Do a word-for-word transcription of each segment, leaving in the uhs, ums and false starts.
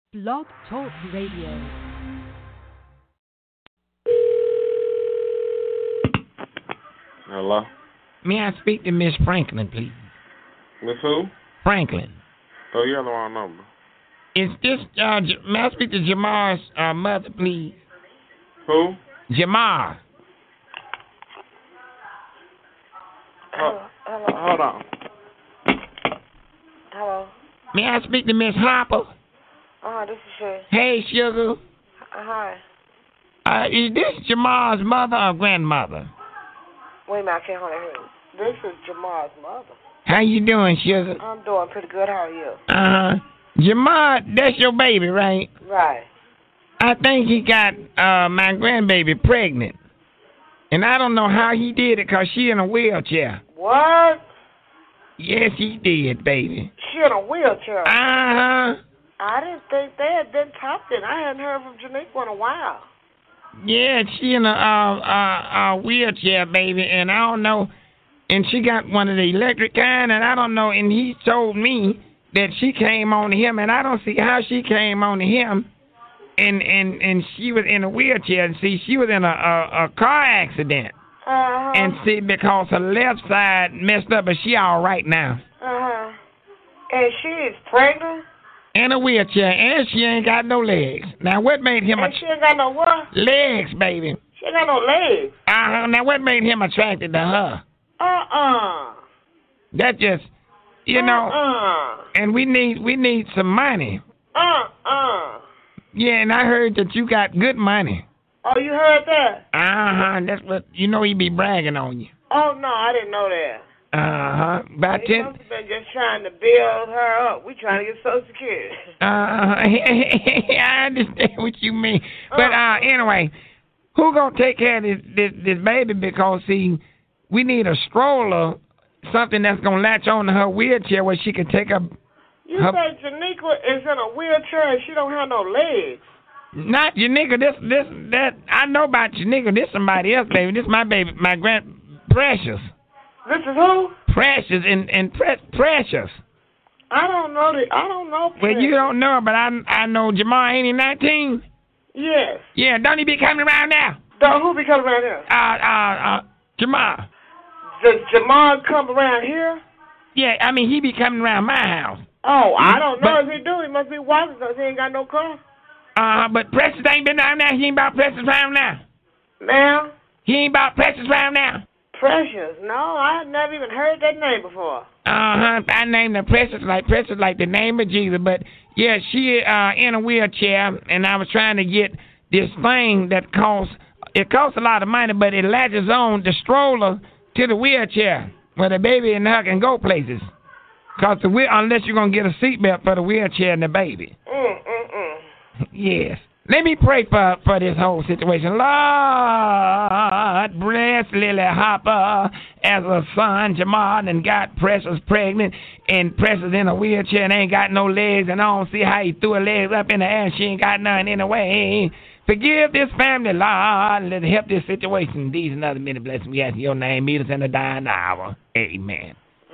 Blog Talk Radio. Hello? May I speak to Miss Franklin, please? Miss who? Franklin. Oh, you have the wrong number. Is this, uh, J- may I speak to Jamar's uh, mother, please? Who? Jamar. Hello. Hello. Hold on. Hello. May I speak to Miss Harper? Uh, this is Shay. Hey, sugar. Uh, hi. Uh, is this Jamar's mother or grandmother? Wait a minute, I can't hardly hear you. This is Jamar's mother. How you doing, sugar? I'm doing pretty good. How are you? Uh-huh. Jamar, that's your baby, right? Right. I think he got uh, my grandbaby pregnant. And I don't know how he did it because she in a wheelchair. What? Yes, he did, baby. She in a wheelchair. Uh-huh. I didn't think they had been talking. I hadn't heard from Janiqua in a while. Yeah, she in a uh, uh, uh, wheelchair, baby, and I don't know. And she got one of the electric kind, and I don't know. And he told me that she came on to him, and I don't see how she came on to him. And and, and she was in a wheelchair, and see, she was in a, a, a car accident. Uh-huh. And see, because her left side messed up, but she all right now. Uh-huh. And she is pregnant? In a wheelchair, and she ain't got no legs. Now, what made him... And a she ain't got no what? Legs, baby. She ain't got no legs. Uh-huh. Now, what made him attracted to her? Uh-uh. That just, you know... Uh-uh. And we need we need some money. Uh-uh. Yeah, and I heard that you got good money. Oh, you heard that? Uh-huh. That's what... You know he be bragging on you. Oh, no, I didn't know that. Uh-huh. About He ten... must have been just trying to build her up. We trying to get Social Security. Uh-huh. I understand what you mean. But, uh, anyway, who gonna take care of this, this, this baby? Because, see, we need a stroller, something that's gonna latch on to her wheelchair where she can take her... You her, say Janiqua is in a wheelchair and she don't have no legs. Not your nigga. This, this, that... I know about your nigga. This somebody else, baby. This my baby, my grand... Precious. This is who? Precious and, and pre- Precious. I don't know the, I don't know Precious. Well, you don't know, but I I know Jamar, ain't he nineteen? Yes. Yeah, don't he be coming around now? Don't, who be coming around here? Uh, uh, uh, Jamar. Does Jamal come around here? Yeah, I mean, he be coming around my house. Oh, I don't know But- if he do. He must be walking because he ain't got no car. Uh, but Precious ain't been down there. He ain't about Precious around now. Now? He ain't about Precious around now. Precious. No, I had never even heard that name before. Uh-huh. I named her Precious like Precious like the name of Jesus. But, yeah, she uh in a wheelchair, and I was trying to get this thing that costs, it costs a lot of money, but it latches on the stroller to the wheelchair where the baby and her can go places. Because the wheel, unless you're going to get a seatbelt for the wheelchair and the baby. Mm, mm, mm. Yes. Let me pray for, for this whole situation. Lord, bless Lily Hopper as a son, Jamal, and got Precious pregnant, and Precious in a wheelchair and ain't got no legs, and I don't see how he threw her legs up in the air and she ain't got none anyway. Forgive this family, Lord, and let help this situation. These and other many blessings we ask in your name. Meet us in the dying hour. Amen.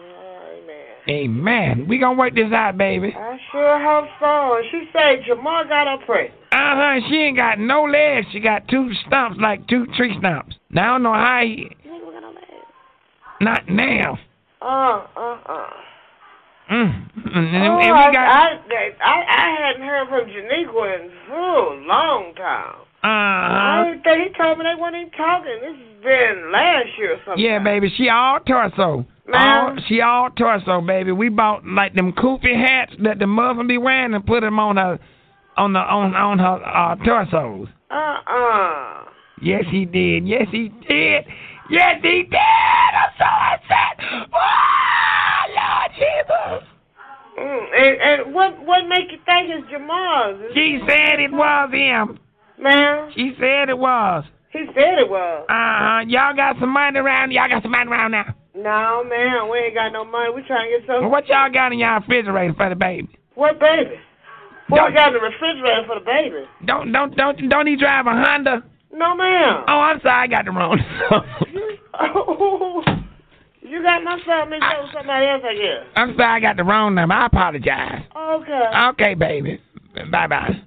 Amen. We gonna work this out, baby. I sure hope so. She said Jamal got her pregnant. Uh-huh. She ain't got no legs. She got two stumps, like two tree stumps. Now, I don't know how he... Nigga, we got no legs. Not now. Uh, uh, uh. Mm. And, and, Oh, and I, we got... I, I, I hadn't heard from Janiqua in oh, a long time. Uh-huh. I think he told me they weren't even talking. This has been last year or something. Yeah, baby. She all torso. All, she all torso, baby. We bought, like, them koofy hats that the mother be wearing and put them on her... On the on on her uh, torsos. Uh-uh. Yes, he did. Yes, he did. Yes, he did. I'm so upset. Oh, Lord Jesus. Mm, and, and what what make you think it's Jamal's? She said it was him. Man? She said it was. He said it was. Uh-huh. Y'all got some money around? Y'all got some money around now? No, man. We ain't got no money. We trying to get some. Well, what y'all got in y'all refrigerator for the baby? What baby? What we got in the refrigerator for the baby? Don't don't don't don't he drive a Honda? No, ma'am. Oh, I'm sorry, I got the wrong. Oh, you got my son mixed up with somebody else, I guess. I'm sorry, I got the wrong number. I apologize. Okay. Okay, baby. Bye-bye.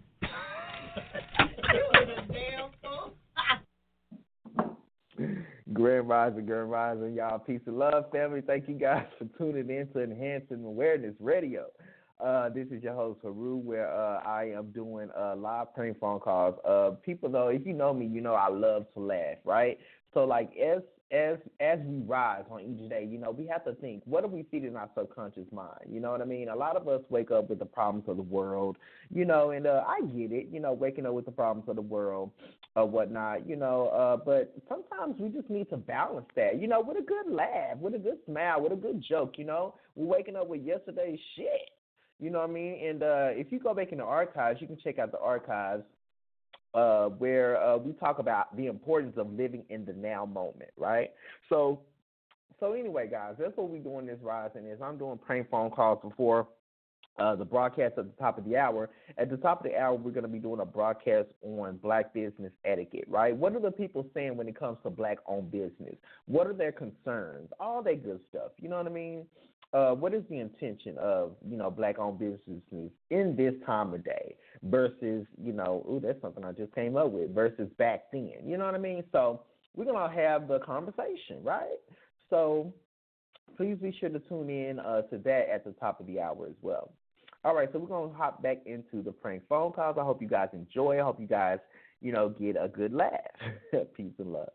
Grand Rising, Grand Rising, y'all. Peace and love, family. Thank you guys for tuning in to Enhancing Awareness Radio. Uh, this is your host, Haru, where uh, I am doing uh, live prank phone calls. Uh, people, though, if you know me, you know I love to laugh, right? So, like, as as as we rise on each day, you know, we have to think, what are we feeding our subconscious mind? You know what I mean? A lot of us wake up with the problems of the world, you know, and uh, I get it, you know, waking up with the problems of the world or whatnot, you know, uh, but sometimes we just need to balance that, you know, with a good laugh, with a good smile, with a good joke, you know. We're waking up with yesterday's shit, you know what I mean? And uh, if you go back in the archives, you can check out the archives. Uh, where uh, we talk about the importance of living in the now moment, right? So, so anyway, guys, that's what we're doing this rising is. I'm doing prank phone calls before uh, the broadcast at the top of the hour. At the top of the hour, we're going to be doing a broadcast on black business etiquette, right? What are the people saying when it comes to black-owned business? What are their concerns? All that good stuff, you know what I mean? Uh, what is the intention of, you know, black-owned businesses in this time of day versus, you know, ooh, that's something I just came up with, versus back then, you know what I mean? So we're going to have the conversation, right? So please be sure to tune in uh, to that at the top of the hour as well. All right, so we're going to hop back into the prank phone calls. I hope you guys enjoy. I hope you guys, you know, get a good laugh. Peace and love.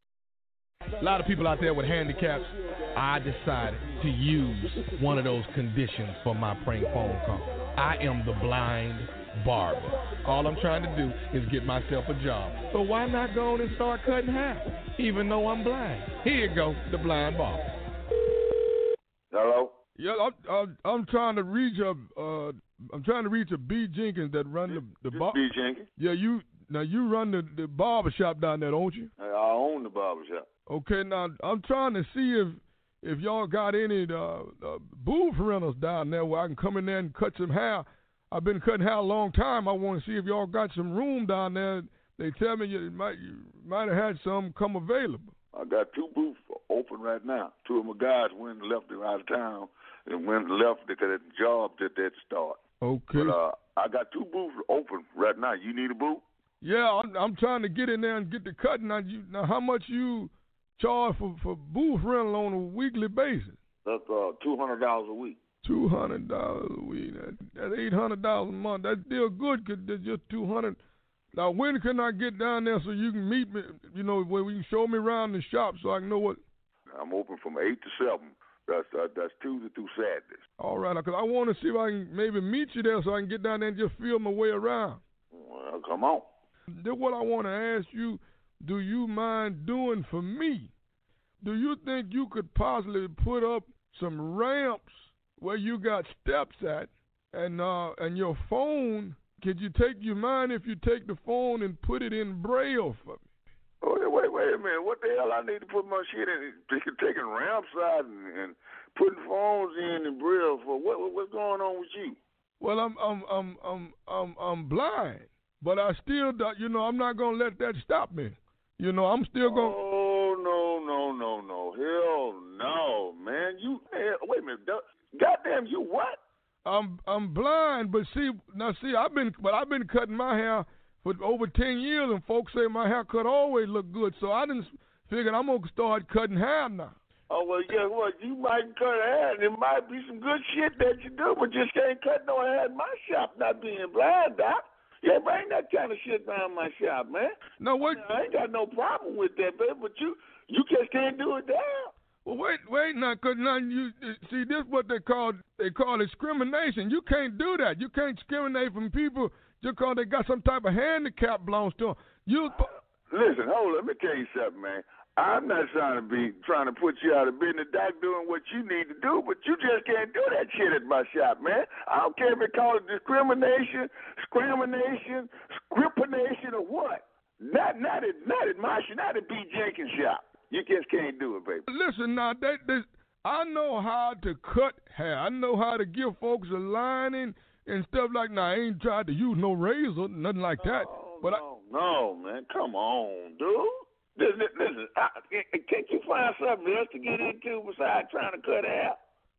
A lot of people out there with handicaps. I decided to use one of those conditions for my prank phone call. I am the blind barber. All I'm trying to do is get myself a job. So why not go on and start cutting hair, even though I'm blind? Here you go, the blind barber. Hello? Yeah, I'm, I'm, I'm trying to reach a, uh, I'm trying to reach a B. Jenkins that run the the bar. B. Jenkins? Yeah, you now you run the the barber shop down there, don't you? I own the barber shop. Okay, now I'm trying to see if if y'all got any uh, uh, booth rentals down there where I can come in there and cut some hair. I've been cutting hair a long time. I want to see if y'all got some room down there. They tell me you might you might have had some come available. I got two booths open right now. Two of my guys went and left them out of town and went and left because the job that they'd start. Okay. But uh, I got two booths open right now. You need a booth? Yeah, I'm, I'm trying to get in there and get the cutting. Now, you, now how much you charge for, for booth rental on a weekly basis? That's uh, two hundred dollars a week. two hundred dollars a week. That, that's eight hundred dollars a month. That's still good because there's just two hundred dollars. Now, when can I get down there so you can meet me, you know, where you can show me around the shop so I can know what? I'm open from eight to seven. That's uh, that's Tuesday through Saturdays. All right, because I want to see if I can maybe meet you there so I can get down there and just feel my way around. Well, come on. Then what I want to ask you, do you mind doing for me? Do you think you could possibly put up some ramps where you got steps at, and uh, and your phone? Could you take you mind if you take the phone and put it in Braille for me? Oh, wait, wait a minute. What the hell I need to put my shit in? Taking ramps out and, and putting phones in and Braille for what? What's going on with you? Well, I'm I'm I'm I'm I'm I'm blind, but I still, you know, I'm not gonna let that stop me. You know, I'm still gonna. Oh no no no no hell no, man! You wait a minute. Goddamn, you what? I'm I'm blind, but see now see I've been but I've been cutting my hair for over ten years, and folks say my haircut always look good, so I didn't figure I'm gonna start cutting hair now. Oh well, yeah, well you might cut hair, and there might be some good shit that you do, but just can't cut no hair in my shop. Not being blind, doc. Yeah, bring that kind of shit down my shop, man. No, what? I ain't got no problem with that, baby, but you you just can't do it down. Well, wait, wait now, cause now you see this what they call they call discrimination. You can't do that. You can't discriminate from people just because they got some type of handicap belongs to them. You uh, listen, hold on, let me tell you something, man. I'm not trying to be trying to put you out of business, doc, doing what you need to do, but you just can't do that shit at my shop, man. I don't care if it called discrimination, discrimination, scripination, or what. Not not at not at my shop, not at B. Jenkins' shop. You just can't do it, baby. Listen now, they, they, I know how to cut hair. I know how to give folks a lining and stuff like that. Now, I ain't tried to use no razor, nothing like that. Oh, but no, I, no, man. Come on, dude. Listen, listen I, can't you find something else to get into besides trying to cut hair?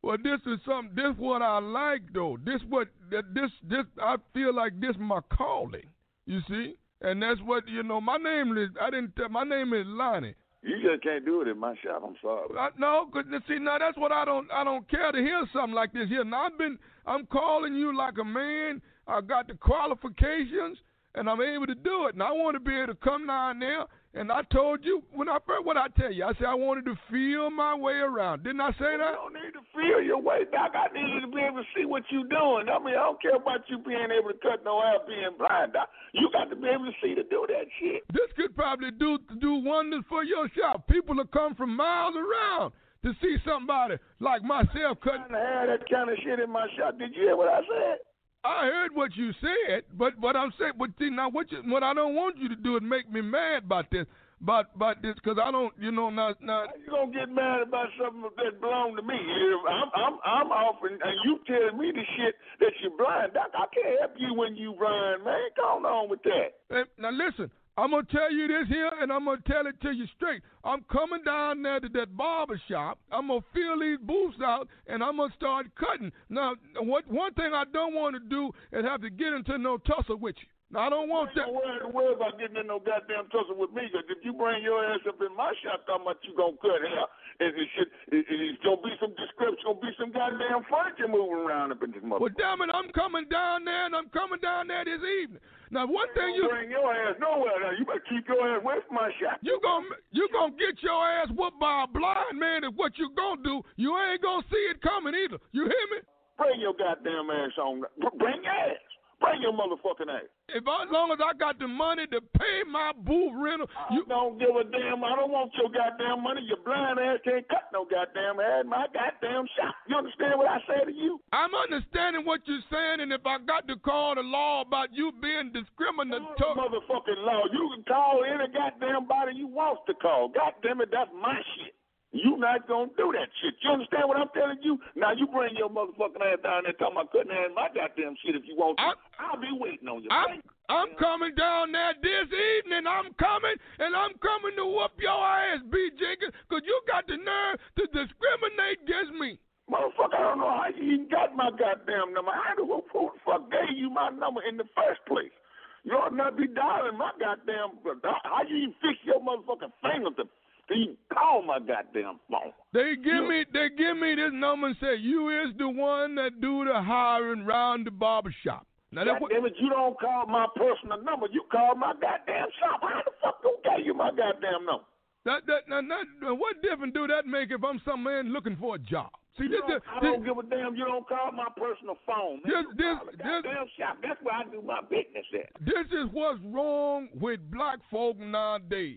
Well, this is something. This what I like though. This what this this I feel like this my calling. You see, and that's what you know. My name is I didn't tell. My name is Lonnie. You just can't do it in my shop. I'm sorry. I, no, cause see now that's what I don't I don't care to hear something like this here. Now I've been I'm calling you like a man. I got the qualifications and I'm able to do it. And I want to be able to come down there. And I told you when I first what I tell you. I said I wanted to feel my way around. Didn't I say that? You don't need to feel your way, Doc. I need you to be able to see what you're doing. I mean, I don't care about you being able to cut no hair, being blind, Doc. You got to be able to see to do that shit. This could probably do do wonders for your shop. People will come from miles around to see somebody like myself cutting. I'm trying to have that kind of shit in my shop. Did you hear what I said? I heard what you said, but what I'm saying, but see, now what you, what I don't want you to do is make me mad about this, about about this, because I don't, you know, not not. How you gonna get mad about something that belong to me? I'm I'm I'm offering, and you telling me the shit that you're blind, Doc. I can't help you when you blind, man. Go on with that. Hey, now listen, I'm gonna tell you this here, and I'm gonna tell it to you straight. I'm coming down there to that barber shop. I'm gonna fill these booths out, and I'm gonna start cutting. Now, what one thing I don't want to do is have to get into no tussle with you. Now, I don't want that. Don't worry, don't worry about getting in no goddamn tussle with me, because if you bring your ass up in my shop, talking about you gonna cut hair, and it should, it, it's gonna be some description, gonna be some goddamn furniture moving around up in this motherfucker. Well, damn it, I'm coming down there, and I'm coming down there this evening. Now, one you thing you bring your ass nowhere now. You better keep your ass away from my shop. You gonna you gonna get your ass whooped by a blind man. Is what you gonna do? You ain't gonna see it coming either. You hear me? Bring your goddamn ass on. Bring your ass. Bring your motherfucking ass. If as long as I got the money to pay my booth rental, you I don't give a damn. I don't want your goddamn money. Your blind ass can't cut no goddamn hair in my goddamn shop. You understand what I say to you? I'm understanding what you're saying, and if I got to call the law about you being discriminatory, motherfucking law. You can call any goddamn body you want to call. Goddamn it, that's my shit. You not gonna do that shit. You understand what I'm telling you? Now you bring your motherfucking ass down there talking about cutting hair in my goddamn shit if you want to. I'm, I'll be waiting on you. I'm, I'm coming down there this evening. I'm coming, and I'm coming to whoop your ass, B. Jenkins, because you got the nerve to discriminate against me. Motherfucker, I don't know how you even got my goddamn number. How the who, who the fuck gave you my number in the first place? You ought not be dialing my goddamn. How you even fix your motherfucking finger to you call my goddamn phone? They give me they give me this number and say you is the one that do the hiring round the barbershop. Now that damn it, you don't call my personal number. You call my goddamn shop. How the fuck don't gave you my goddamn number? That that now, now what difference do that make if I'm some man looking for a job? See, this, this, I don't this, give a damn. You don't call my personal phone. Man. This, this, this, goddamn shop. That's where I do my business at. This is what's wrong with black folk nowadays.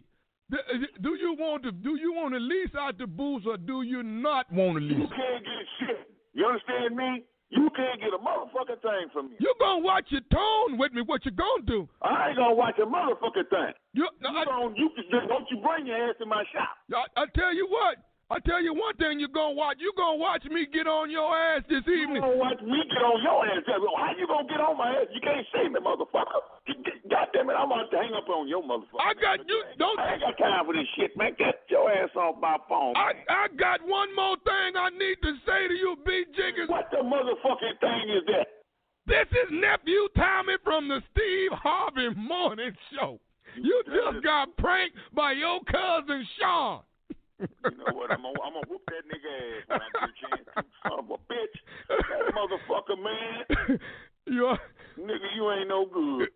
Do you want to do you want to lease out the booths or do you not want to lease? You can't get shit. You understand me? You can't get a motherfucking thing from me. You gonna watch your tone with me? What you gonna do? I ain't gonna watch a motherfucking thing. You, no, you I, don't. You don't you bring your ass to my shop? I, I tell you what. I tell you one thing. You gonna watch. You gonna watch me get on your ass this evening. You gonna watch me get on your ass? How you gonna get on my ass? You can't see me, motherfucker. God damn it, I'm about to hang up on your motherfucker. I got you. Don't. I ain't got time for this shit, man. Get your ass off my phone. I I got one more thing I need to say to you, B. Jenkins. What the motherfucking thing is that? This is nephew Tommy from the Steve Harvey Morning Show. You just got pranked by your cousin Sean. You know what? I'm gonna, I'm gonna whoop that nigga ass when I get a chance. You son of a bitch. That motherfucker, man. You are... Nigga, you ain't no good.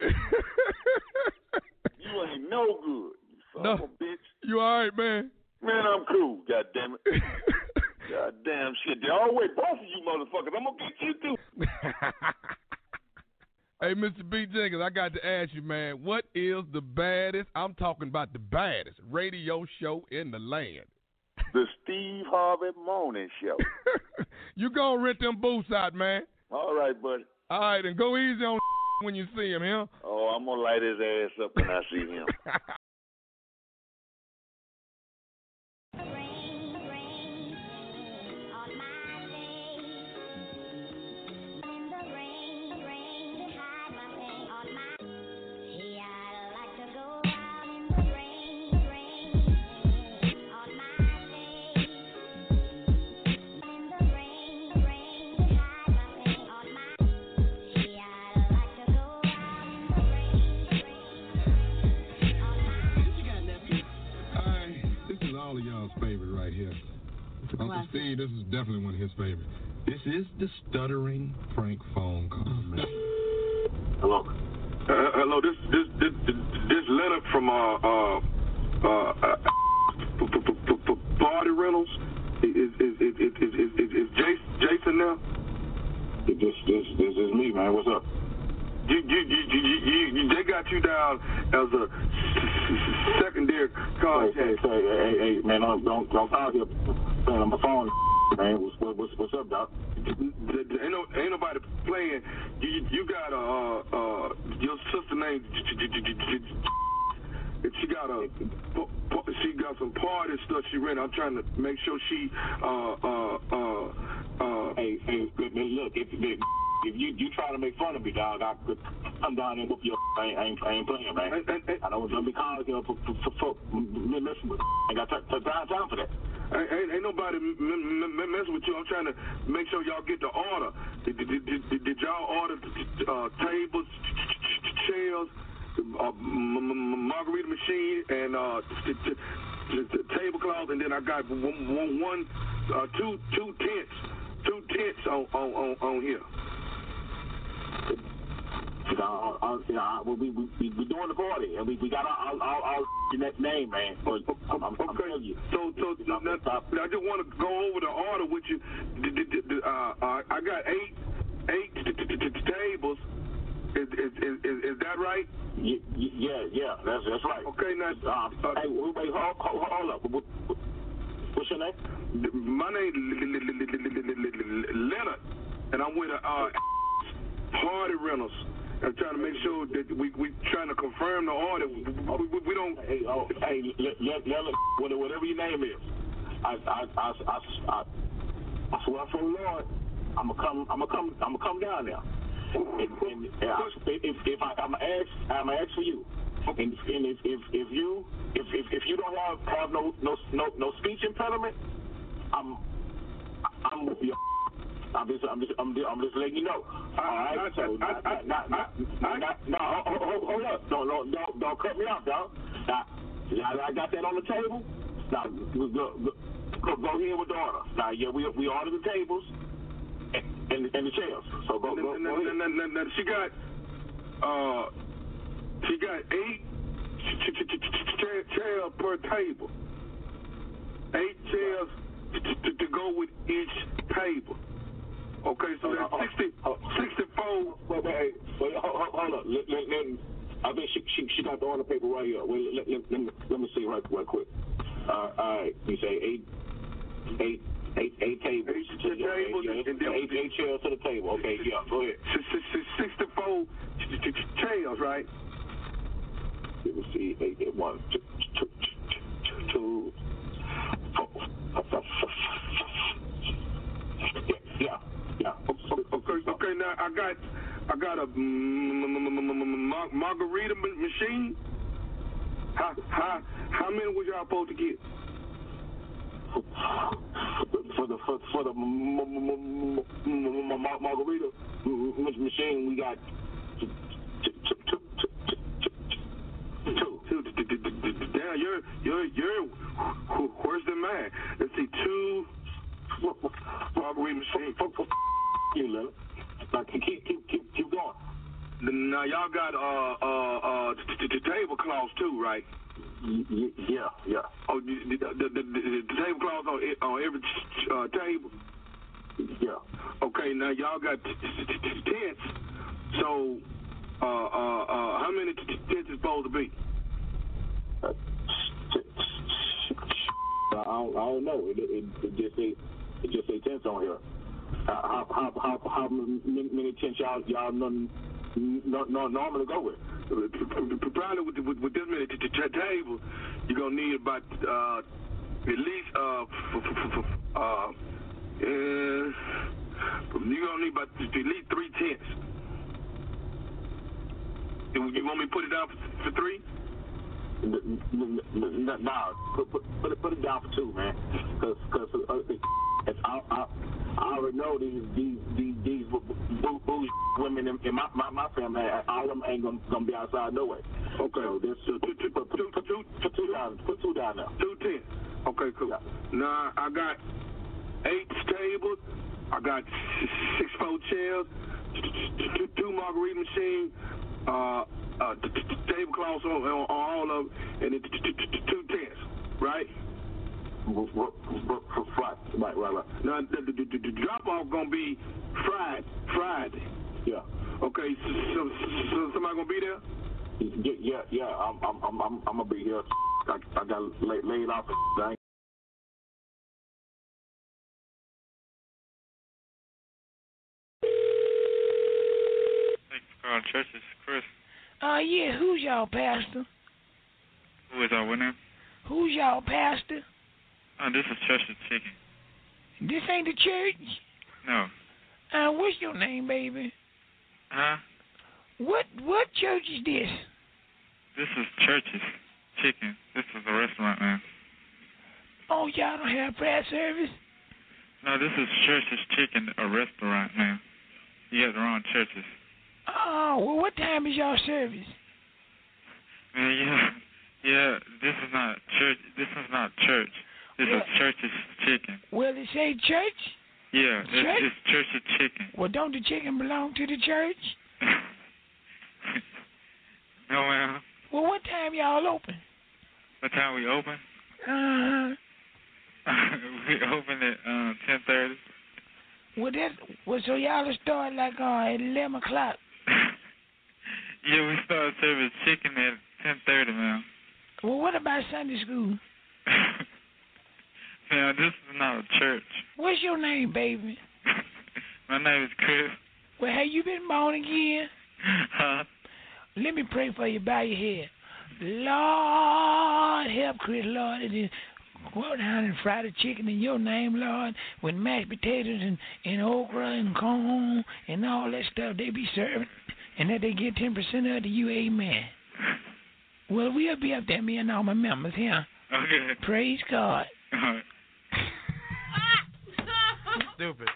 You ain't no good. You son no. of a bitch. You all right, man? Man, I'm cool. God damn it. God damn shit. They always both of you motherfuckers. I'm gonna get you too. Hey, Mister B. Jenkins, I got to ask you, man, what is the baddest, I'm talking about the baddest, radio show in the land? The Steve Harvey Morning Show. You gonna rent them boots out, man. All right, buddy. All right, and go easy on when you see him, huh? Oh, I'm gonna light his ass up when I see him. Uncle Steve, this is definitely one of his favorites. This is the stuttering prank phone call, man. Hello. Uh, hello. This this this this Leonard from uh uh uh, uh Party Rentals. Is is is is is is, is Jason now? This this this is me, man. What's up? You, you, you, you, you, they got you down as a secondary contact. Hey, hey, hey, hey, man, don't don't don't call here playing on my phone, man. What's what's what's up, doc? Ain't no ain't nobody playing. You you got a uh, uh your sister named. She got a she got some party stuff she rented. I'm trying to make sure she uh uh uh uh. Hey hey, look if. if If you you try to make fun of me, dog, I could come down and whoop your. I ain't, I ain't, I ain't playing, man. I, I, I don't want to be calling you for for for messing with. I got time time for that. Ain't, ain't nobody messing with you. I'm trying to make sure y'all get the order. Did, did, did, did y'all order uh, tables, chairs, uh, margarita machine, and uh, tablecloths, and then I got one, one, one uh, two, two tents, two tents on on on, on here. Uh, uh, you know, we we we we doing the party, and we we got our our, our, our name, man. But I'm, I'm, I'm telling you. So so now, now, I just want to go over the order with you. Uh, uh, I got eight eight tables. Is is is, is that right? Yeah, yeah, that's that's right. Okay, now. Uh, hey, wait, hold, hold, hold up. What's your name? My name is Leonard, and I'm with a uh, Party Rentals. I'm trying to make sure that we we trying to confirm the order. We, we, we don't. Hey, oh, hey, Leonard, whatever your name is, I I I I, I, I swear for the Lord, I'm gonna come. I'm gonna come. I'm gonna come down there. And, and, and I, if if I, I'm gonna ask, I'm gonna ask for you. And, and if, if if you if, if if you don't have have no no no no speech impediment, I'm I'm with you. I'm just, I'm just, I'm just, I'm just letting you know. All right, so, not, not, not, not, not, no, hold, hold, hold up. Don't, don't, don't, don't cut me off, dog. Now, I got that on the table. Now, go, go, go, go ahead with the order. Now, yeah, we, we ordered the tables and, and, and the chairs. So go, go, go ahead. Now, she got, uh, she got eight chairs per table. Eight chairs to, to go with each table. Okay, so that's sixty, sixty-four. Wait, wait, wait, hold, hold up. Let, let, let, I think she, she she got the order paper right here. Wait, let, let, let, me, let me see right, right quick. Uh, all right, you say eight, eight, eight, eight tables. Eight, to, yeah, tables yeah, and yeah, eight, eight chairs to the table. Okay, yeah, go ahead. sixty-four chairs, right? Let me see. Eight, eight, one, two, two, two, two, four, four, yeah, yeah. Okay, okay. Now I got, I got a margarita machine. How, how, how many was y'all supposed to get? For the for, for the margarita machine, we got two. Two. Damn, you're you're you're worse than mine. Let's see, two. Margarita machine. You little. Now keep keep keep keep going. Now y'all got uh uh uh tablecloths too, right? Yeah, yeah. Oh, the the, the, the, the tablecloths on on every uh, table. Yeah. Okay, now y'all got tents. So, uh uh uh, how many tents is supposed to be? I don't, I don't know. It, it, it just say it just say tents on here. How how how how many tents y'all y'all none, no, no, normally go with? Probably with with, with this many t- t- tables, you're gonna need about uh, at least uh f- f- f- uh uh you're gonna need about at least three tents. You want me to put it down for, for three? Nah, put, put, put, it, put it down for two, man. Because cause, uh, I, I, I already know these these these, these bougie women in, in my, my my family, all of them ain't gonna, gonna be outside no way. Okay, so this uh, put, put, put, put, two, put two down, put two down now. Two ten. Okay, cool. Yeah. Now I got eight tables. I got six four chairs, two, two margarita machines, uh, uh, t- t- tablecloths on, on all of them, and then t- t- t- two tents, right? Right, right, right, right. Now the, the, the, the drop off gonna be Friday, Friday. Yeah. Okay. So, so, so somebody gonna be there? Yeah, yeah, yeah. I'm, I'm, I'm, I'm, I'm gonna be here. I, I got laid, laid off. Thing. Thank you for calling church. This is Chris. Uh, yeah. Who's y'all pastor? Who is our winner? Who's y'all pastor? Oh, this is Church's Chicken. This ain't the church? No. Uh, what's your name, baby? Huh? What what church is this? This is Church's Chicken. This is a restaurant, man. Oh, y'all don't have prayer service? No, this is Church's Chicken, a restaurant, man. You got the wrong churches. Oh, well, what time is y'all service? Man, yeah, yeah. This is not church. This is not church. This well, is Church's Chicken. Well, it say church? Yeah, it's, church? it's Church's Chicken. Well, don't the chicken belong to the church? No, man. Well, what time y'all open? What time we open? Uh-huh. We open at uh, ten thirty. Well, that, well, so y'all will start like uh, at eleven o'clock. Yeah, we start serving chicken at ten thirty, man. Well, what about Sunday school? Man, this is not a church. What's your name, baby? My name is Chris. Well, have you been born again? Huh? Let me pray for you. Bow your head. Lord, help Chris, Lord. And then go down and fry the chicken in your name, Lord, with mashed potatoes and, and okra and corn and all that stuff they be serving, and that they get ten percent of to you, amen. Well, we'll be up there, me and all my members here. Okay. Praise God. All right. Stupid.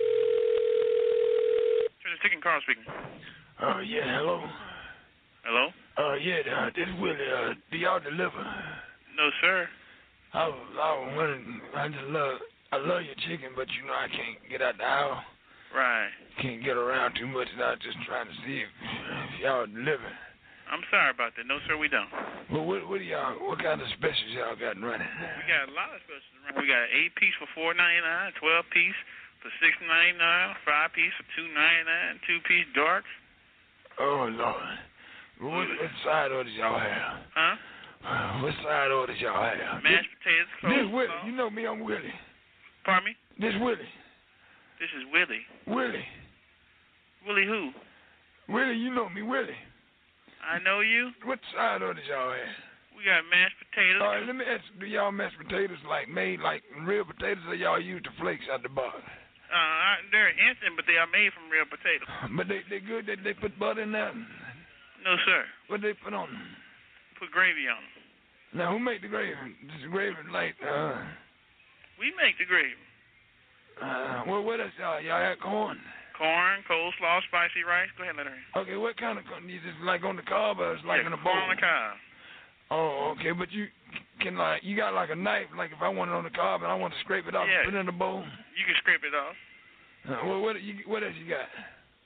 Church's Chicken, Carl speaking. Oh, uh, yeah, hello. Hello? Uh, yeah, uh, this is Willie. Uh, do y'all deliver? No, sir. I was, I was wondering, I just love, I love your chicken, but you know I can't get out the house. Right. Can't get around too much, and I was just trying to see if, if y'all deliver. I'm sorry about that. No, sir, we don't. Well, what, what do y'all, what kind of specials y'all got running? We got a lot of specials running. We got eight piece for four ninety-nine, twelve piece for six ninety-nine, five piece for two ninety-nine, two piece darks. Oh Lord. What, what side orders y'all have? Huh? Uh, what side orders y'all have? Mashed potatoes, This Willie. You know me, I'm Willie. Pardon me? This Willie. This is Willie. Willie. Willie who? Willie, you know me, Willie. I know you. What side orders y'all have? We got mashed potatoes. All right, let me ask you, do y'all mashed potatoes like made like real potatoes, or y'all use the flakes out the box? Uh, they're instant, but they are made from real potatoes. But they they good. They they put butter in that. No, sir. What they put on them? Put gravy on them. Now, who make the gravy? This gravy like uh. We make the gravy. Uh, well, what else y'all? Y'all had corn. Corn, coleslaw, spicy rice. Go ahead, let her in. Okay, what kind of corn? You just like on the cob, or it's like yeah, in a bowl? corn on the cob. Oh, okay, but you can like you got like a knife. Like if I want it on the cob and I want to scrape it off, yeah. put it in the bowl. You can scrape it off. Uh, well, what you what else you got?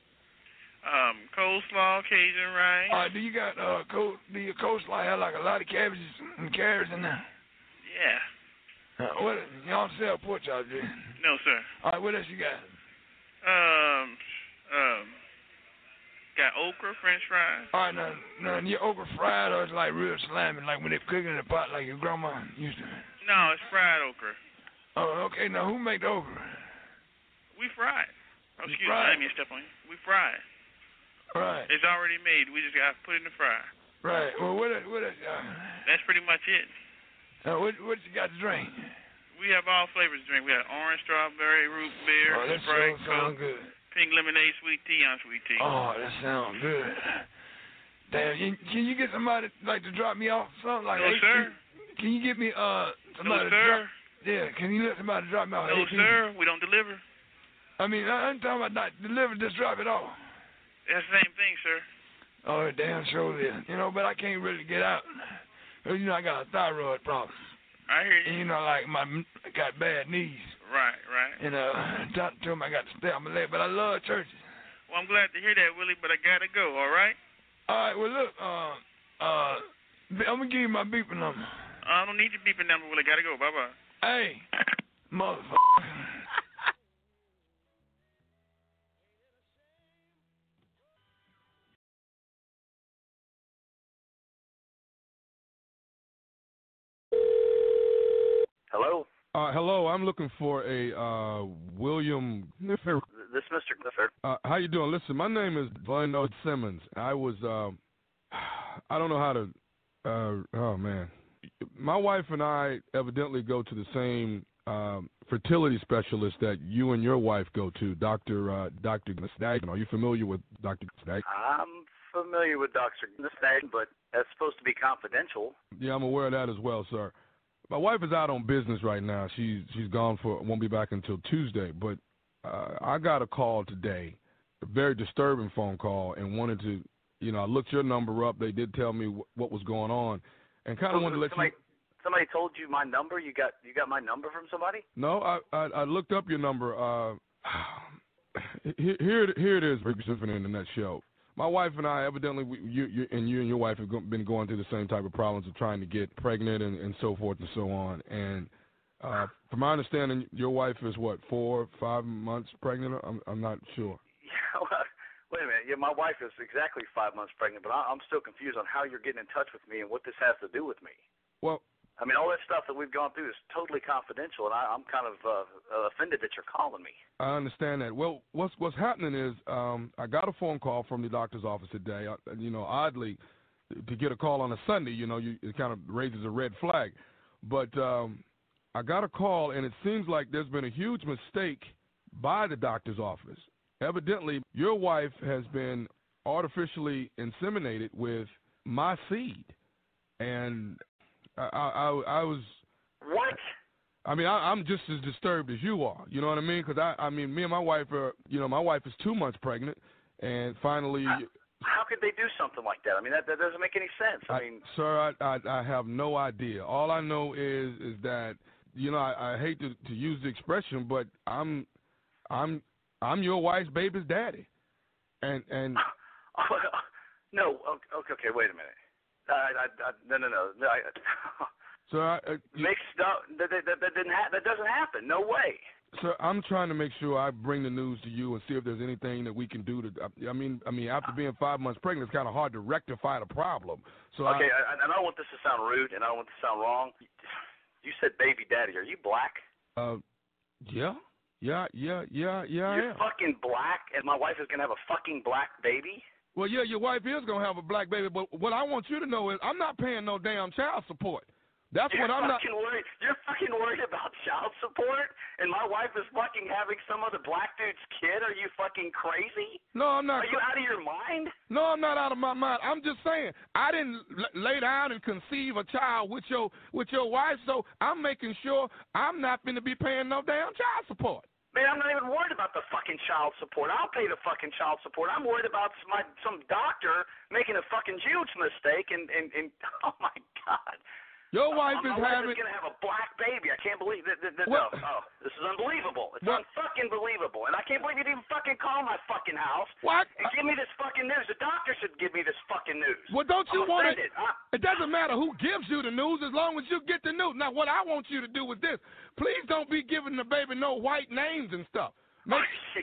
Um, coleslaw, Cajun rice. All right, do you got uh, co- do your coleslaw have like a lot of cabbages and carrots in there? Yeah. Uh, what y'all sell pork chops, do? No, sir. All right, what else you got? Um, um, got okra, French fries. All right, now, now your okra fried or it's like real slimy, like when they cook it in the pot, like your grandma used to. No, it's fried okra. Oh, okay. Now who make the okra? We fry it. Oh, excuse fry me, it? let me step on you. We fry it. Right. It's already made. We just got to put it in the fryer. Right. Well, what else? What else? Uh, That's pretty much it. uh, what what you got to drink? We have all flavors to drink. We got orange, strawberry, root beer, Oh, that Sprite, sure sound Coke, good. pink lemonade, sweet tea, unsweet tea. Oh, that sounds good. Damn, you, can you get somebody like to drop me off something like? No, hey, sir. Can, can you get me uh somebody? No, to sir. drop, yeah. Can you let somebody drop me off? No, A P? sir. We don't deliver. I mean, I, I'm talking about not deliver, just drop it off. That's the same thing, sir. Oh, damn sure is. You know, but I can't really get out. You know, I got a thyroid problem. I hear you. And, you know, like my I got bad knees. Right, right. And uh, doctor told me I got to stay on my leg, but I love churches. Well, I'm glad to hear that, Willie, but I gotta go, all right? All right, well, look, uh, uh, I'm going to give you my beeping number. I don't need your beeping number, Willie. Gotta go. Bye-bye. Hey, motherfucker. Hello? Uh, hello, I'm looking for a uh, William Kniffer. This is Mister Clifford. Uh, how you doing? Listen, my name is Vino Simmons. I was, uh, I don't know how to, uh, oh, man. My wife and I evidently go to the same um, fertility specialist that you and your wife go to, Doctor Uh, Doctor Snagin. Are you familiar with Doctor Snagin? I'm familiar with Doctor Snagin, but that's supposed to be confidential. Yeah, I'm aware of that as well, sir. My wife is out on business right now. She's she's gone for won't be back until Tuesday. But uh, I got a call today, a very disturbing phone call, and wanted to, you know, I looked your number up. They did tell me w- what was going on, and kind of so, wanted to let somebody, you. Somebody told you my number. You got you got my number from somebody? No, I I, I looked up your number. Uh, here here here it is, Rick Symphony in the nutshell. My wife and I, evidently, we, you, you and you and your wife have go, been going through the same type of problems of trying to get pregnant and, and so forth and so on. And uh, from my understanding, your wife is what, four, five months pregnant? I'm, I'm not sure. Yeah, well, wait a minute. Yeah, my wife is exactly five months pregnant, but I, I'm still confused on how you're getting in touch with me and what this has to do with me. Well, I mean, all that stuff that we've gone through is totally confidential, and I, I'm kind of uh, offended that you're calling me. I understand that. Well, what's what's happening is um, I got a phone call from the doctor's office today. I, you know, oddly, to get a call on a Sunday, you know, you, it kind of raises a red flag. But um, I got a call, and it seems like there's been a huge mistake by the doctor's office. Evidently, your wife has been artificially inseminated with my seed, and I, I, I was. What? I mean, I, I'm just as disturbed as you are. You know what I mean? Because I, I mean, me and my wife are. You know, my wife is two months pregnant, and finally. How, how could they do something like that? I mean, that, that doesn't make any sense. I, I mean, sir, I, I, I have no idea. All I know is, is that you know, I, I hate to, to use the expression, but I'm, I'm, I'm your wife's baby's daddy, and and. no, okay, okay, wait a minute. I, I, I, no, no, no. no I, so I, uh, mixed up. That, that, that didn't. Ha- that doesn't happen. No way. Sir, I'm trying to make sure I bring the news to you and see if there's anything that we can do to. I mean, I mean, after being five months pregnant, it's kind of hard to rectify the problem. So okay, I, I, and I don't want this to sound rude, and I don't want this to sound wrong. You said baby daddy. Are you black? Uh, yeah, yeah, yeah, yeah, yeah. You're I am. fucking black, and my wife is gonna have a fucking black baby. Well, yeah, your wife is going to have a black baby, but what I want you to know is I'm not paying no damn child support. That's you're what I'm not. Worried. You're fucking worried about child support, and my wife is fucking having some other black dude's kid? Are you fucking crazy? No, I'm not. Are you out of your mind? No, I'm not out of my mind. I'm just saying I didn't l- lay down and conceive a child with your with your wife, so I'm making sure I'm not going to be paying no damn child support. Man, I'm not even worried about the fucking child support. I'll pay the fucking child support. I'm worried about my some doctor making a fucking huge mistake and, and, and oh, my God. Your wife my is wife having... is going to have a black baby. I can't believe that. that, that Well, no, oh, this is unbelievable. It's well, unfucking believable. And I can't believe you'd even fucking call my fucking house what? and give me this fucking news. The doctor should give me this fucking news. Well, don't you I'm want offended. it? I, It doesn't matter who gives you the news as long as you get the news. Now, what I want you to do is this. Please don't be giving the baby no white names and stuff. Make...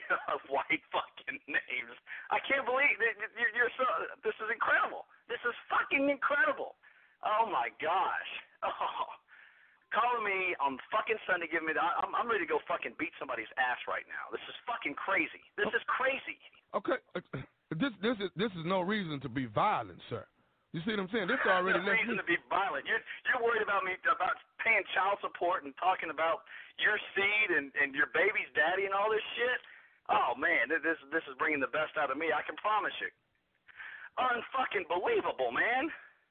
white fucking names. I can't believe that you're, you're so. This is incredible. This is fucking incredible. Oh my gosh. Oh, calling me on fucking Sunday, giving me the. I'm, I'm ready to go fucking beat somebody's ass right now. This is fucking crazy. This is crazy. Okay, this this is this is no reason to be violent, sir. You see what I'm saying? This already no left reason me. to be violent. You're you're worried about me about paying child support and talking about your seed and, and your baby's daddy and all this shit. Oh man, this this is bringing the best out of me. I can promise you. Unfucking believable, man.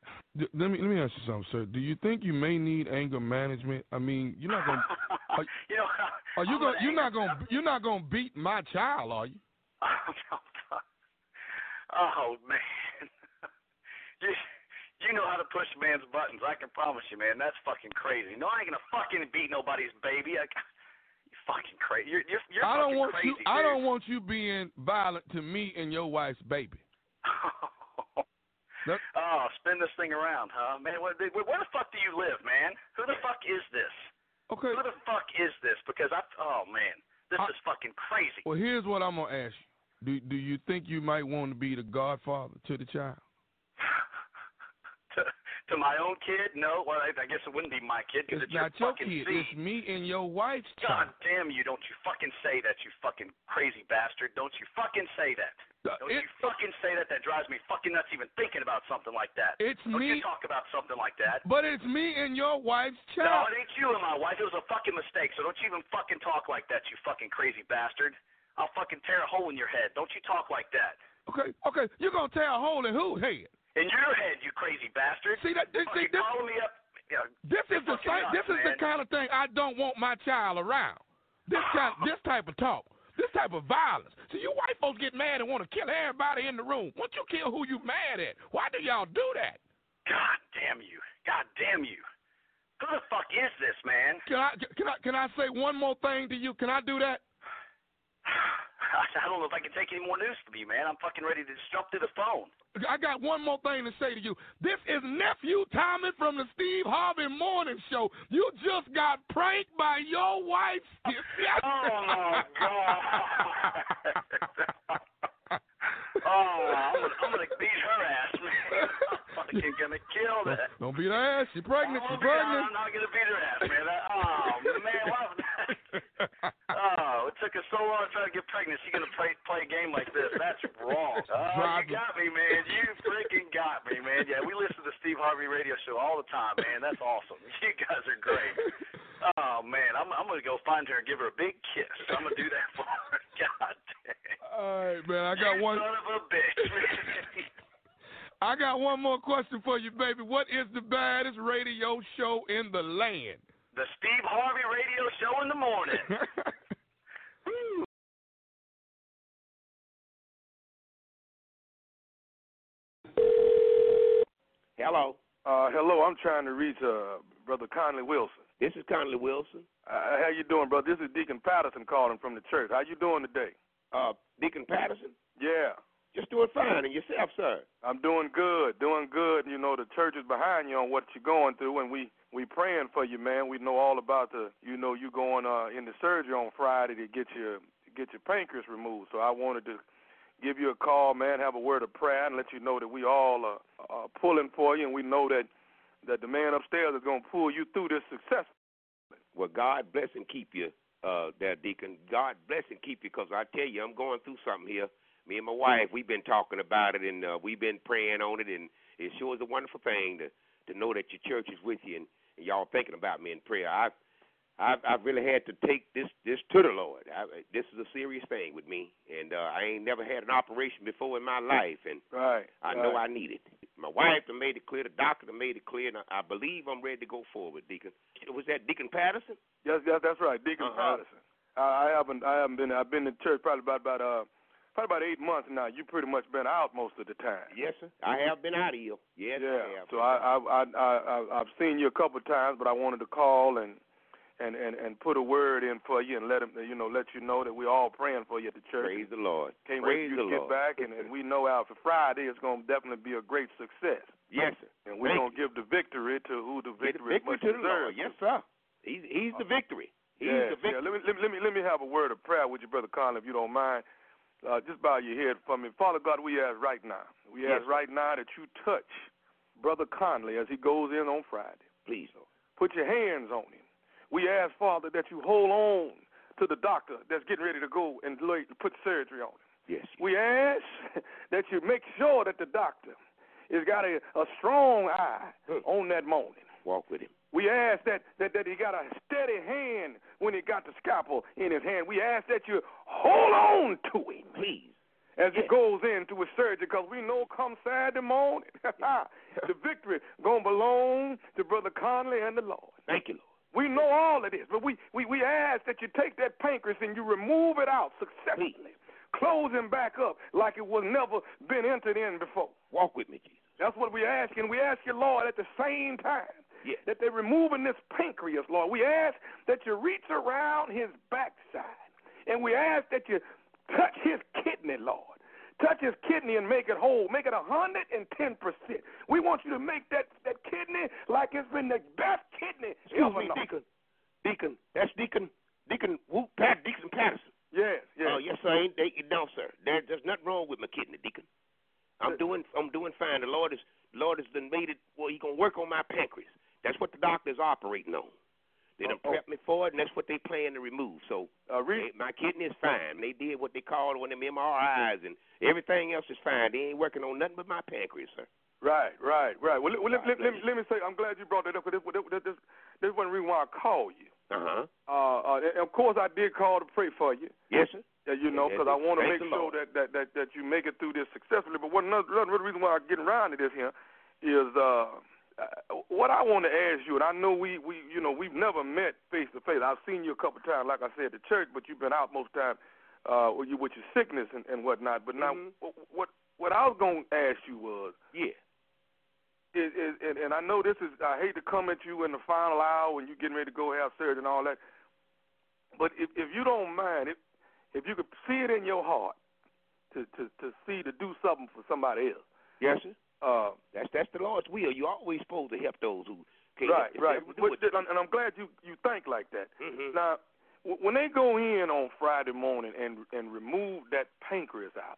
Let me let me ask you something, sir. Do you think you may need anger management? I mean, you're not gonna. Are, you know, are you gonna? You're not gonna. You're not gonna beat my child, are you? Oh man. You, you know how to push man's buttons. I can promise you, man. That's fucking crazy. No, I ain't gonna fucking beat nobody's baby. I, you fucking crazy. crazy. You're, you're, you're I don't fucking want crazy, you. dude. I don't want you being violent to me and your wife's baby. Look. Oh, spin this thing around, huh? Man, where, where the fuck do you live, man? Who the fuck is this? Okay. Who the fuck is this? Because I, oh man, this I, is fucking crazy. Well, here's what I'm gonna ask you. Do Do you think you might want to be the godfather to the child? to, to my own kid? No. Well, I, I guess it wouldn't be my kid because it's, it's not your your fucking kid. seed. It's me and your wife's God child. damn you! Don't you fucking say that, you fucking crazy bastard! Don't you fucking say that! Uh, Don't it, you fucking say that? That drives me fucking nuts even thinking about something like that. It's Don't me. you talk about something like that. But it's me and your wife's No, child. it ain't you and my wife. It was a fucking mistake. So don't you even fucking talk like that, you fucking crazy bastard. I'll fucking tear a hole in your head. Don't you talk like that. Okay, okay. You're gonna tear a hole in whose head? In your head, you crazy bastard. See that? This, see, fucking this, calling me up. You know, this is the same. nuts, This is man. the kind of thing I don't want my child around. This kind, this type of talk. This type of violence. See, you white folks get mad and want to kill everybody in the room. Once you kill who you mad at, why do y'all do that? God damn you. God damn you. Who the fuck is this, man? Can I can I can I say one more thing to you? Can I do that? I don't know if I can take any more news from you, man. I'm fucking ready to just jump to the phone. I got one more thing to say to you. This is Nephew Tommy from the Steve Harvey Morning Show. You just got pranked by your wife. Oh, my God. Oh, I'm gonna, I'm gonna beat her ass, man. I'm fucking gonna kill that. Don't beat her ass. She's pregnant. She's pregnant. I'm not gonna beat her ass, man. That, oh, man. What? Oh, it took her so long to try to get pregnant. She's gonna play play a game like this. That's wrong. Oh, you got me, man. You freaking got me, man. Yeah, we listen to the Steve Harvey Radio Show all the time, man. That's awesome. You guys are great. Oh man, I'm I'm gonna go find her and give her a big kiss. I'm gonna do that for her. God dang. All right, man. I got you one. Son of a bitch, man. I got one more question for you, baby. What is the baddest radio show in the land? The Steve Harvey Radio Show in the morning. Hello. Uh, hello. I'm trying to reach uh, Brother Conley Wilson. This is Conley Wilson. Uh, how you doing, brother? This is Deacon Patterson calling from the church. How you doing today? Uh, Deacon Patterson? Yeah. Just doing fine. And yourself, sir? I'm doing good, doing good. You know, the church is behind you on what you're going through, and we we praying for you, man. We know all about the, you know, you going uh, in the surgery on Friday to get your get your pancreas removed. So I wanted to give you a call, man, have a word of prayer, and let you know that we all are uh, pulling for you, and we know that that the man upstairs is going to pull you through this successfully. Well, God bless and keep you, uh, there, Deacon. God bless and keep you, because I tell you, I'm going through something here. Me and my wife, we've been talking about it, and uh, we've been praying on it, and it sure is a wonderful thing to to know that your church is with you, and, and y'all thinking about me in prayer. I've, I've I've really had to take this this to the Lord. I, this is a serious thing with me, and uh, I ain't never had an operation before in my life, and right, I right. know I need it. My wife done made it clear. The doctor done made it clear, and I, I believe I'm ready to go forward, Deacon. Was that Deacon Patterson? Yes, yes, that's right, Deacon uh-huh. Patterson. I, I haven't I haven't been I've been in church probably about about uh. Probably about eight months now. You pretty much been out most of the time. Yes, sir. I have been out of here. Yes, yeah. I have. So I, I, I, I, I've seen you a couple of times, but I wanted to call and, and, and, and put a word in for you and let him, you know, let you know that we're all praying for you at the church. Praise the Lord. Can't Praise wait for you to the get Lord. back, and, and we know out for Friday it's going to definitely be a great success. Yes, sir. And we're going to give the victory to who the victory, victory is much to the deserved. Lord. Yes, sir. He's he's the victory. He's yeah, the victory. Yeah. Let me, let me let me let me have a word of prayer with you, Brother Conley, if you don't mind. Uh, just bow your head for me. Father God, we ask right now. We yes, ask right now that you touch Brother Conley as he goes in on Friday. Please, Lord. Put your hands on him. We ask, Father, that you hold on to the doctor that's getting ready to go and lay, put surgery on him. Yes. We ask that you make sure that the doctor has got a, a strong eye hmm. on that morning. Walk with him. We ask that, that, that he got a steady hand when he got the scalpel in his hand. We ask that you hold on to him. Please. As yes. he goes into his surgery, because we know come Saturday morning, the victory going to belong to Brother Conley and the Lord. Thank you, Lord. We know all of this, but we, we, we ask that you take that pancreas and you remove it out successfully. Please. Close him back up like it was never been entered in before. Walk with me, Jesus. That's what we ask, and we ask you, Lord, at the same time, yes. that they're removing this pancreas, Lord. We ask that you reach around his backside And we ask that you touch his kidney, Lord. Touch his kidney and make it whole. Make it one hundred ten percent. We want you to make that, that kidney like it's been the best kidney Excuse ever me, known. Deacon. Deacon, that's Deacon, Deacon Whoop, Pat, Deacon Patterson. Yes, yes. Oh, yes, sir. Ain't they, no, sir. There, there's nothing wrong with my kidney, Deacon. I'm doing, I'm doing fine. The Lord is, Lord has done made it. Well, He gonna work on my pancreas. That's what the doctor's operating on. They done Oh, oh. prepped me for it, and that's what they plan to remove. So Uh, re- they, my kidney is fine. They did what they called one of them M R Is, and everything else is fine. They ain't working on nothing but my pancreas, sir. Right, right, right. Well, let, well, let, God let, let, bless let me say, I'm glad you brought that up because this, this, this, this is one reason why I called you. Uh-huh. Uh, uh, and of course, I did call to pray for you. Yes, sir. Uh, you know, because I want to Thank make the sure Lord. that, that, that, that you make it through this successfully. But one another, another reason why I'm getting around to this here is uh, uh, what I want to ask you, and I know we, we you know, we've never met face to face. I've seen you a couple times, like I said, at the church, but you've been out most of the time uh, with, you, with your sickness and, and whatnot. But now, Mm-hmm. what what I was going to ask you was, yeah. Is, is, and, and I know this is, I hate to come at you in the final hour when you're getting ready to go have surgery and all that, but if, if you don't mind, if, if you could see it in your heart to, to, to see, to do something for somebody else. Yes, sir. Uh, that's that's the Lord's will. You're always supposed to help those who can't. right, help right. themselves do it. But, and I'm glad you, you think like that. Mm-hmm. Now, w- when they go in on Friday morning and and remove that pancreas out,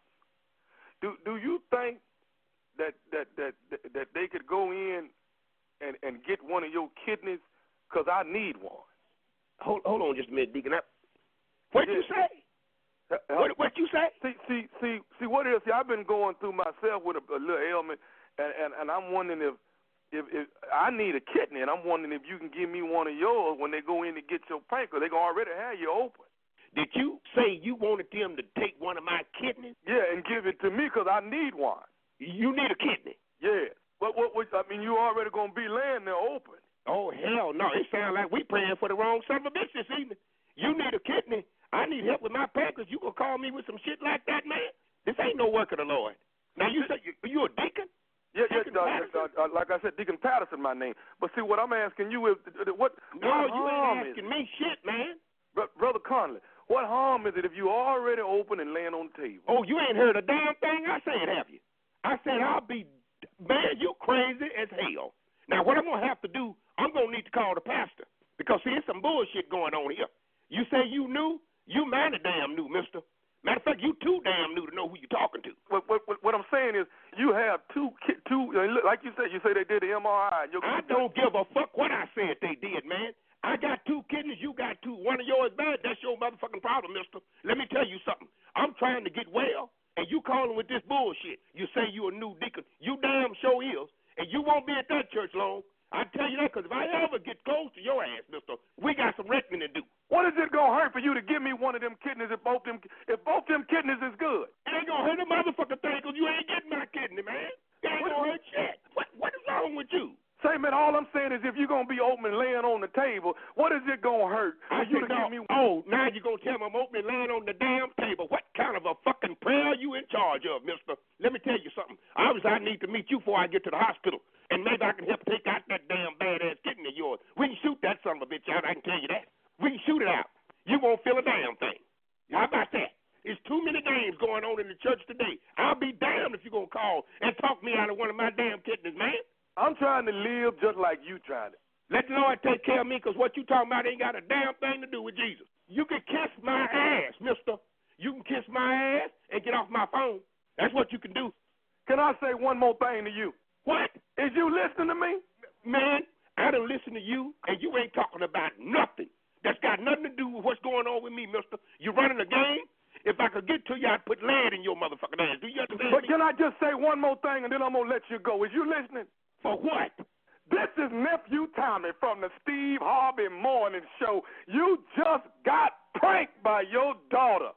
do do you think that that that that, that they could go in and, and get one of your kidneys? Because I need one. Hold hold on just a minute, Deacon. I, what Yeah. you say? Uh, What what you say? See, see, see, see. What it is? See, I've been going through myself with a, a little ailment, and, and, and I'm wondering if, if, if I need a kidney, and I'm wondering if you can give me one of yours when they go in to get your pancreas. They can already have you open. Did you say you wanted them to take one of my kidneys? Yeah, and give it to me because I need one. You need a kidney. Yeah. What? What? what I mean, you already gonna be laying there open. Oh hell no! It sounds like we praying for the wrong son of a bitch this evening. You need a kidney. I need help with my pancreas. You gonna call me with some shit like that, man? This ain't no work of the Lord. Now you say you, you a deacon? Yeah, yeah. Deacon Uh, uh, uh, like I said, Deacon Patterson, my name. But see, what I'm asking you is, uh, what? No, what you harm ain't is asking it? me shit, man. Br- Brother Conley, what harm is it if you already open and laying on the table? Oh, you ain't heard a damn thing I said, have you? I said I'll be, man, you crazy as hell. Now, what I'm going to have to do, I'm going to need to call the pastor because, see, there's some bullshit going on here. You say you knew? You mighty damn knew, mister. Matter of fact, you too damn knew to know who you're talking to. What, what, what, what I'm saying is you have two, ki- two, uh, look, like you said, you say they did the M R I. Your, I don't give a fuck what I said they did, man. I got two kidneys, you got two. One of yours bad, that's your motherfucking problem, mister. Let me tell you something. I'm trying to get well, and you calling with this bullshit. You say you a new deacon. You damn sure is, and you won't be at that church long. I tell you that because if I ever get close to your ass, mister, we got some reckoning to do. What is it gonna hurt for you to give me one of them kidneys if both them if both them kidneys is good? It ain't gonna hurt a motherfucking thing because you ain't getting my kidney, man. It ain't gonna hurt shit. What what is wrong with you? Say, man, all I'm saying is if you're gonna be open and laying on the table, what is it gonna hurt for I you said, to no. give me? Oh, now you're gonna tell me I'm open and laying on the damn table. What kind of a fucking prayer are you in charge of, mister? Let me tell you something. Obviously, I need to meet you before I get to the hospital. And maybe I can help take out that damn badass kidney of yours. We can shoot that son of a bitch out, I can tell you that. We can shoot it out. You won't feel a damn thing. How about that? There's too many games going on in the church today. I'll be damned if you're going to call and talk me out of one of my damn kidneys, man. I'm trying to live just like you trying to. Let the Lord take care of me because what you talking about ain't got a damn thing to do with Jesus. You can kiss my ass, mister. You can kiss my ass and get off my phone. That's what you can do. Can I say one more thing to you? What? Is you listening to me? Man, I done listen to you, and you ain't talking about nothing. That's got nothing to do with what's going on with me, mister. You running a game? If I could get to you, I'd put lead in your motherfucking ass. Do you understand But me? can I just say one more thing, and then I'm going to let you go? Is you listening? For what? This is Nephew Tommy from the Steve Harvey Morning Show. You just got pranked by your daughter.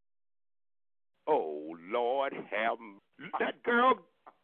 Oh, Lord have mercy. That girl,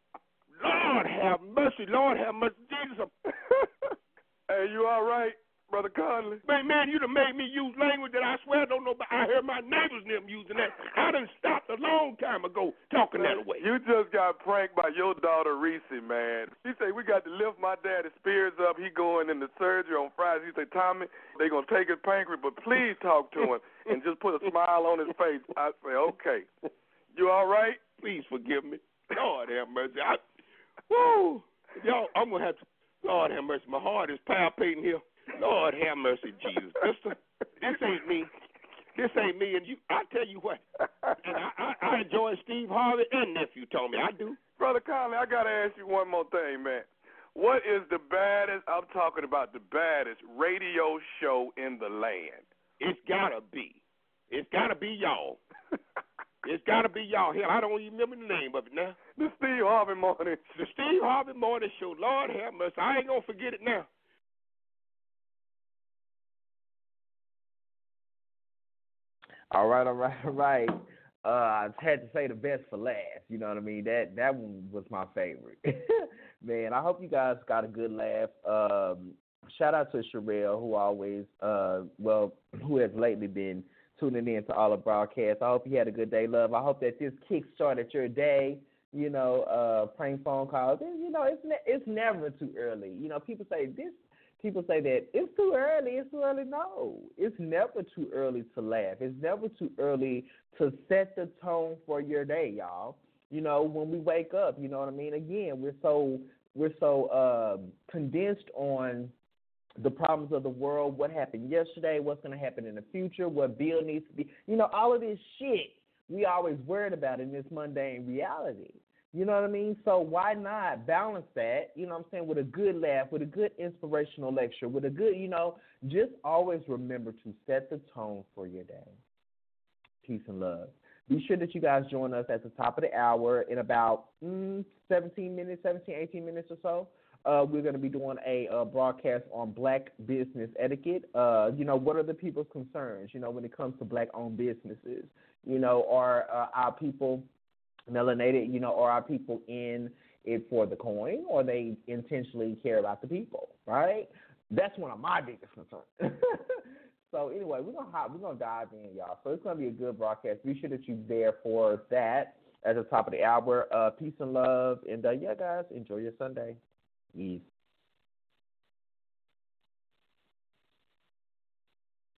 Lord have mercy. Lord have mercy. Jesus. Hey, you all right, Brother Conley. Man, man, you done made me use language that I swear don't know, but I heard my neighbors and them using that. I done stopped a long time ago talking that way. You just got pranked by your daughter, Reese, man. She say, we got to lift my daddy's spirits up. He going into surgery on Friday. He say, Tommy, they going to take his pancreas, but please talk to him and just put a smile on his face. I say, okay. You all right? Please forgive me. Lord have mercy. I, woo. Y'all, I'm going to have to, Lord have mercy. My heart is palpitating here. Lord have mercy, Jesus. Mister, this ain't me. This ain't me. And you, I tell you what, and I, I, I enjoy Steve Harvey and nephew Tommy. I do. Brother Conley, I got to ask you one more thing, man. What is the baddest, I'm talking about the baddest radio show in the land? It's got to be. It's got to be y'all. It's got to be y'all. Hell, I don't even remember the name of it now. The Steve Harvey Morning. The Steve Harvey Morning Show. Lord have mercy. I ain't going to forget it now. All right, all right, all right. Uh, I had to say the best for last. You know what I mean? That that one was my favorite. Man, I hope you guys got a good laugh. Um, shout out to Sherelle, who always, uh, well, who has lately been tuning in to all the broadcasts. I hope you had a good day, love. I hope that this kick-started your day. You know, uh, prank phone calls. And, you know, it's ne- it's never too early. You know, people say this. People say that it's too early, it's too early. No, it's never too early to laugh. It's never too early to set the tone for your day, y'all. You know, when we wake up, you know what I mean? Again, we're so we're so uh, condensed on the problems of the world, what happened yesterday, what's going to happen in the future, what bill needs to be. You know, all of this shit we always worried about in this mundane reality. You know what I mean? So why not balance that, you know what I'm saying, with a good laugh, with a good inspirational lecture, with a good, you know, just always remember to set the tone for your day. Peace and love. Be sure that you guys join us at the top of the hour in about mm, seventeen minutes, seventeen, eighteen minutes or so. Uh, we're going to be doing a uh, broadcast on black business etiquette. Uh, you know, what are the people's concerns, you know, when it comes to black-owned businesses? You know, are uh, our people melanated, you know, or are people in it for the coin, or they intentionally care about the people, right? That's one of my biggest concerns. So anyway, we're gonna hop, we're gonna dive in, y'all. So it's gonna be a good broadcast. Be sure that you're there for that at the top of the hour. Uh, peace and love, and uh, yeah, guys, enjoy your Sunday. Ease.